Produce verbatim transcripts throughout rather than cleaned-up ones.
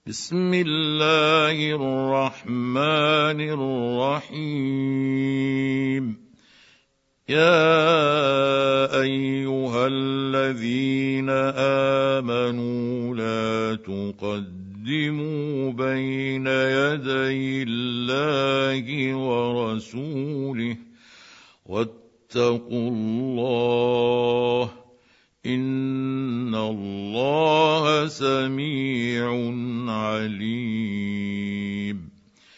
بسم الله الرحمن الرحيم. يا أيها الذين آمنوا لا تقدموا بين يدي الله ورسوله واتقوا الله إن الله سميع عليم.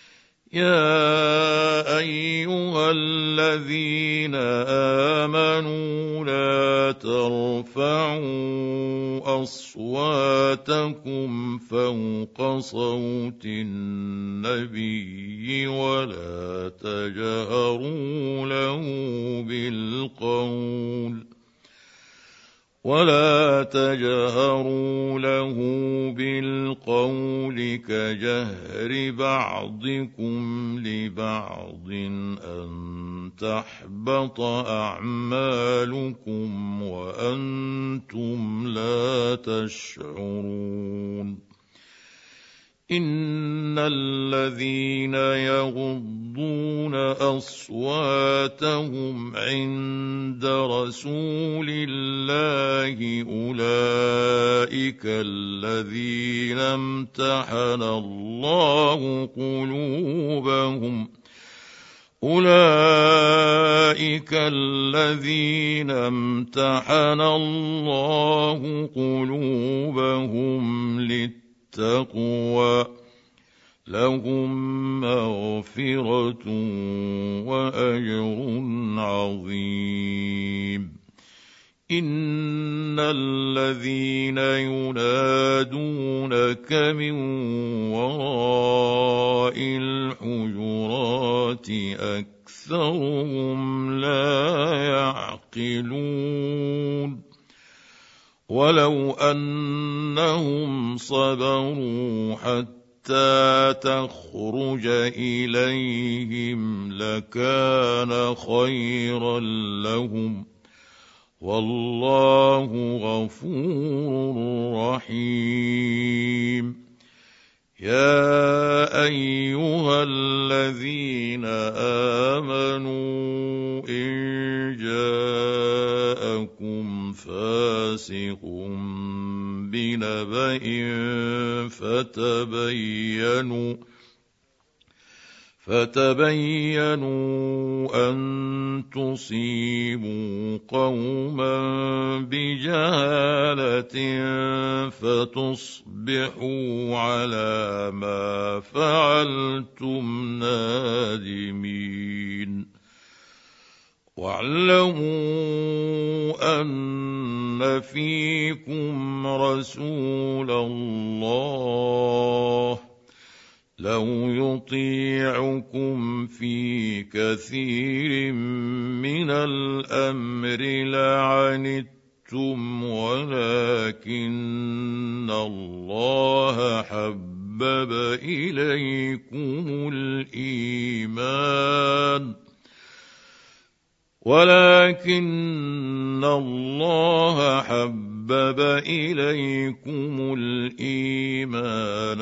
يا أيها الذين آمنوا لا ترفعوا أصواتكم فوق صوت النبي ولا تجهروا له بالقول ولا تجهروا له بالقول كجهر بعضكم لبعض أن تحبط أعمالكم وأنتم لا تشعرون. إن الذين يغضون أصواتهم عند رسول الله أولئك الذين امتحن الله قلوبهم أولئك الذين امتحن الله قلوبهم للتقوى التقوى لهم مغفرة وأجر عظيم. إن الذين ينادونك من وراء الحجرات أكثرهم لا يعقلون. ولو أنهم صبروا حتى تخرج إليهم لكان خيرا لهم والله غفور رحيم. يا أيها الذين آمنوا إن جاءكم فاسق بنبأ فتبينوا فتبينوا أن تصيبوا قوما بجهالة فتصبحوا على ما فعلتم نادمين. واعلموا أن فيكم رسول الله لو يطيعكم في كثير من الأمر لعنتم ولكن الله حبب إليكم الإيمان ولكن الله حبب إليكم الإيمان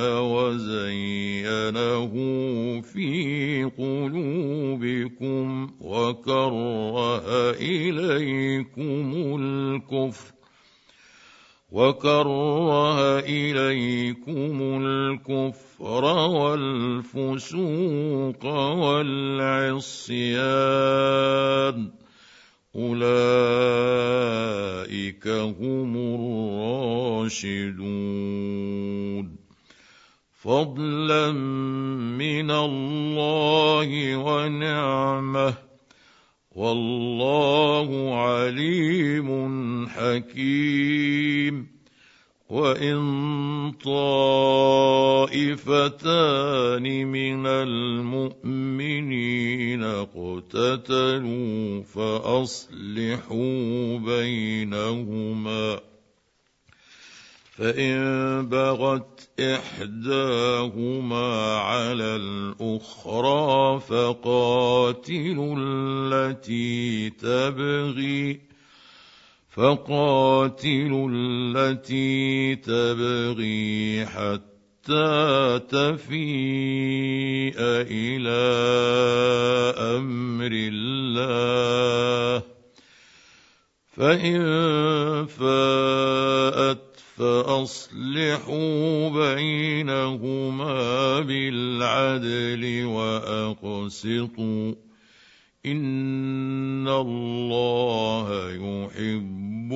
وزينه في قلوبكم وكره إليكم الكفر وكره إليكم الكفر والفسوق والعصيان أولئك هم الراشدون. فضلا من الله ونعمه والله عليم حكيم. وإن طائفتان من المؤمنين اقتتلوا فأصلحوا بينهما فإن بغت إحداهما على الأخرى فقاتلوا التي تبغي فقاتلوا التي تبغي حتى حتى تفيء إلى أمر الله، فإن فاءت فأصلحوا بينهما بالعدل وأقسطوا، إن الله يحب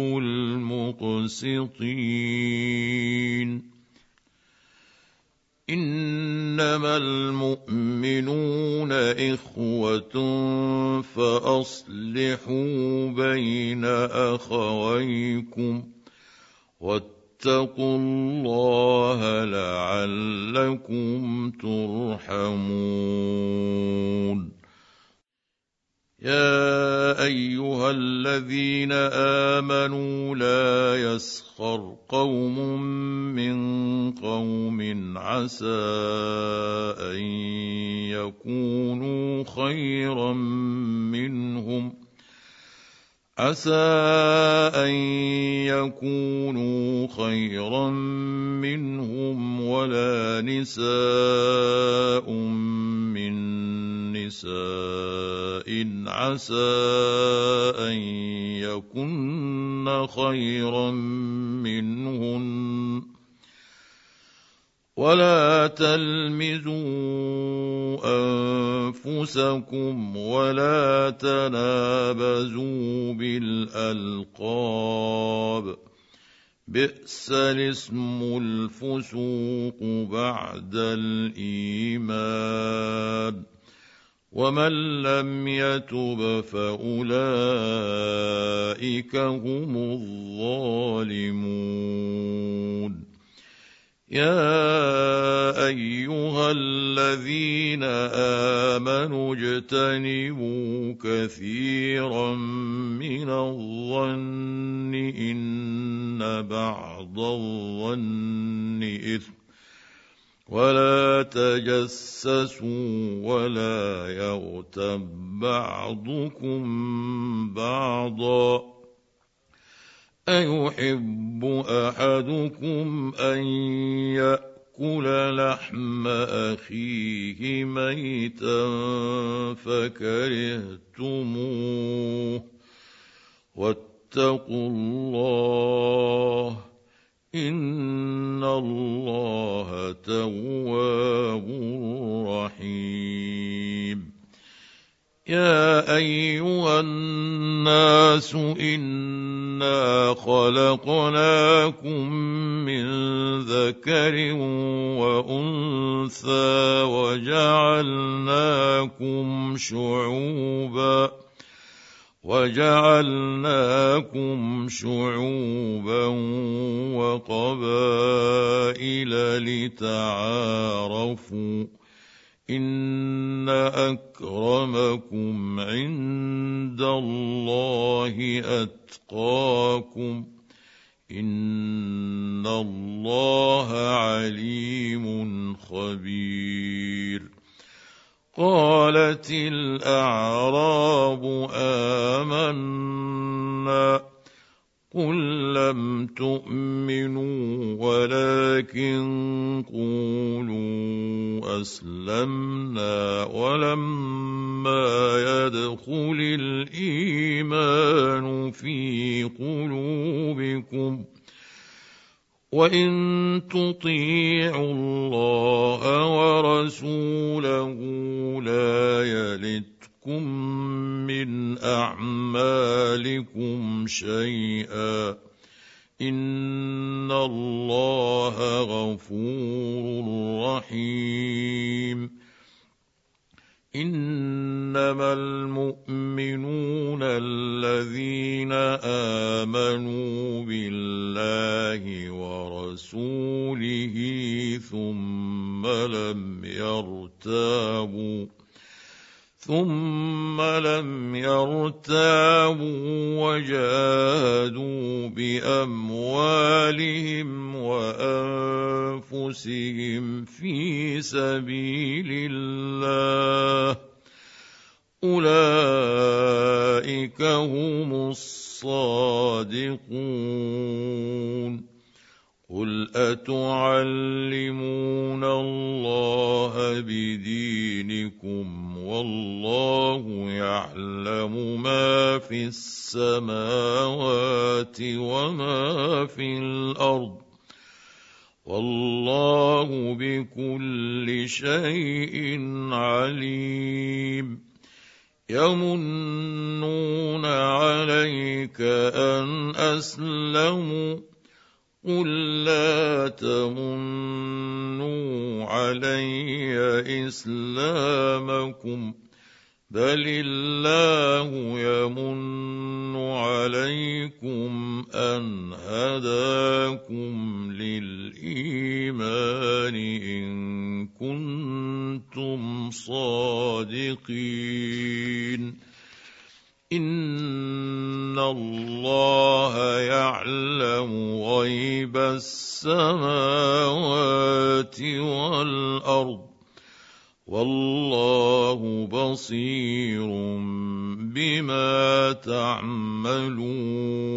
المقسطين. إنما المؤمنون إخوة فأصلحوا بين أخويكم واتقوا الله لعلكم ترحمون. يا أيها الذين آمنوا لا يسخر قوم من قوم عسى أن يكونوا خيرا منهم عسى أن يكونوا خيرا منهم ولا نساء من نساء عسى أن يكن خيرا منهن ولا تلمزوا أنفسكم ولا تنابزوا بالألقاب، بئس الاسم الفسوق بعد الإيمان، ومن لم يتب فأولئك هم الظالمون. يا أيها الذين آمنوا اجتنبوا كثيرا من الظن إن بعض الظن إثم، ولا تجسسوا ولا يغتب بعضكم بعضا، أيحب أحدكم أن يأكل لحم أخيه ميتا فكرهتموه، واتقوا الله إن الله تواب رحيم. يا أيها الناس إنا خلقناكم من ذكر وأنثى وجعلناكم شعوبا وجعلناكم شعوبا وقبائل لتعارفوا، إن أكرمكم عند الله أتقاكم، إن الله عليم خبير. قالت الأعراب آمنا، قل لم تؤمنوا ولكن قولوا أسلمنا ولما يدخل الإيمان في قلوبكم، وإن تطيعوا الله ورسوله لا يلتكم من أعمالكم شيئا، إن الله غفور رحيم. إنما المؤمنون الذين آمنوا بالله ورسوله ثم لم يرتابوا ثم لم يرتابوا وجاهدوا بأموالهم وأنفسهم في سبيل الله، أولئك هم الصادقون. قل أتعلمون بدينكم والله يعلم ما في السماوات وما في الأرض والله بكل شيء عليم يمنون عليك أن أسلموا قل لا تمنوا علي إسلامكم بل الله يمن عليكم أن هداكم للإيمان إن كنتم صادقين إن الله يعلم غيب السماوات والأرض والله بصير بما تعملون